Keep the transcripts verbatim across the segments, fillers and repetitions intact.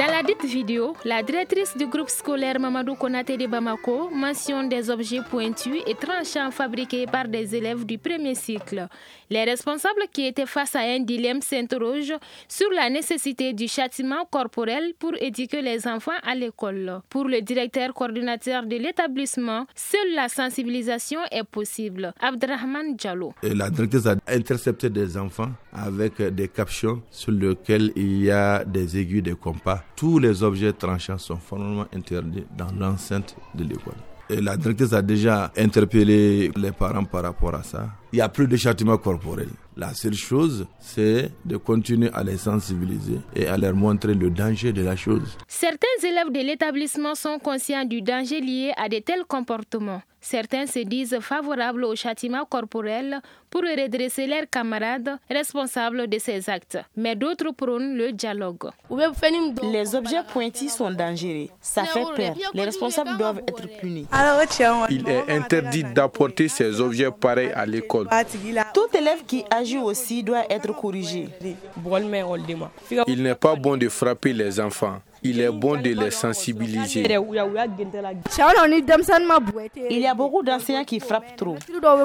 Dans la dite vidéo, la directrice du groupe scolaire Mamadou Konaté de Bamako mentionne des objets pointus et tranchants fabriqués par des élèves du premier cycle. Les responsables qui étaient face à un dilemme s'interrogent sur la nécessité du châtiment corporel pour éduquer les enfants à l'école. Pour le directeur coordinateur de l'établissement, seule la sensibilisation est possible. Abdrahman Diallo. Et la directrice a intercepté des enfants avec des captions sur lesquels il y a des aiguilles de compas. Tous les objets tranchants sont formellement interdits dans l'enceinte de l'école. Et la directrice a déjà interpellé les parents par rapport à ça. Il n'y a plus de châtiment corporel. La seule chose, c'est de continuer à les sensibiliser et à leur montrer le danger de la chose. Certains élèves de l'établissement sont conscients du danger lié à de tels comportements. Certains se disent favorables au châtiment corporel pour redresser leurs camarades responsables de ces actes. Mais d'autres prônent le dialogue. Les objets pointus sont dangereux. Ça fait peur. Les responsables doivent être punis. Il est interdit d'apporter ces objets pareils à l'école. Tout élève qui agit aussi doit être corrigé. Il n'est pas bon de frapper les enfants. Il est bon de les sensibiliser. Il y a beaucoup d'enseignants qui frappent trop.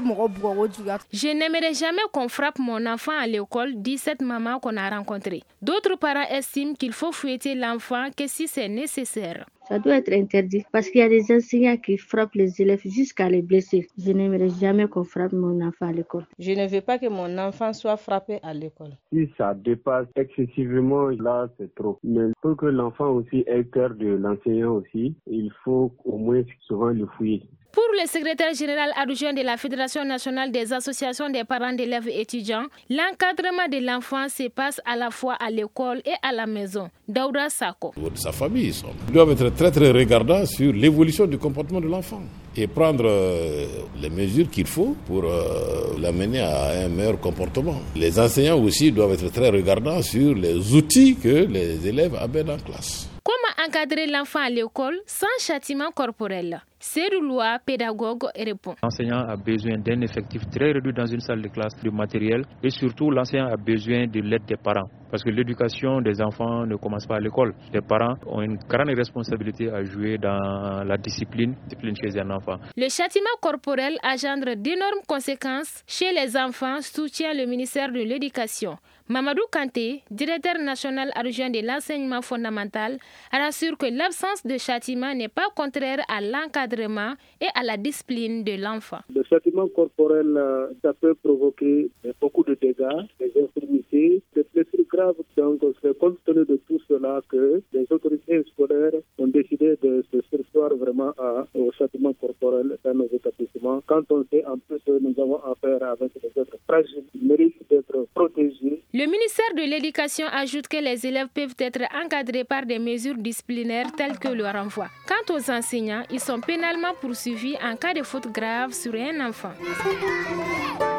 Je n'aimerais jamais qu'on frappe mon enfant à l'école, dit cette maman qu'on a rencontrée. D'autres parents estiment qu'il faut fouetter l'enfant que si c'est nécessaire. Ça doit être interdit parce qu'il y a des enseignants qui frappent les élèves jusqu'à les blesser. Je n'aimerais jamais qu'on frappe mon enfant à l'école. Je ne veux pas que mon enfant soit frappé à l'école. Si ça dépasse excessivement, là c'est trop. Mais pour que l'enfant aussi ait peur de l'enseignant aussi, il faut au moins souvent le fouiller. Pour le secrétaire général adjoint de la Fédération nationale des associations des parents d'élèves et étudiants, l'encadrement de l'enfant se passe à la fois à l'école et à la maison. Daouda Sako. Sa famille, ils doivent être très très regardants sur l'évolution du comportement de l'enfant et prendre euh, les mesures qu'il faut pour euh, l'amener à un meilleur comportement. Les enseignants aussi doivent être très regardants sur les outils que les élèves amènent en classe. Comment encadrer l'enfant à l'école sans châtiment corporel? Seruloua, pédagogue, répond. L'enseignant a besoin d'un effectif très réduit dans une salle de classe, de matériel, et surtout l'enseignant a besoin de l'aide des parents. Parce que l'éducation des enfants ne commence pas à l'école. Les parents ont une grande responsabilité à jouer dans la discipline, discipline chez un enfant. Le châtiment corporel engendre d'énormes conséquences chez les enfants, soutient le ministère de l'Éducation. Mamadou Kanté, directeur national adjoint de l'enseignement fondamental, rassure que l'absence de châtiment n'est pas contraire à l'encadrement et à la discipline de l'enfant. Le châtiment corporel, ça peut provoquer beaucoup de dégâts, des infirmités, des blessures graves. Donc, c'est compte tenu de tout cela que les autorités scolaires ont décidé de se surseoir vraiment à, au châtiment corporel dans nos établissements. Quand on sait en plus que nous avons affaire avec des êtres fragiles, ils méritent d'être protégés. Le ministère de l'Éducation ajoute que les élèves peuvent être encadrés par des mesures disciplinaires telles que le renvoi. Quant aux enseignants, ils sont pénalement poursuivis en cas de faute grave sur un enfant.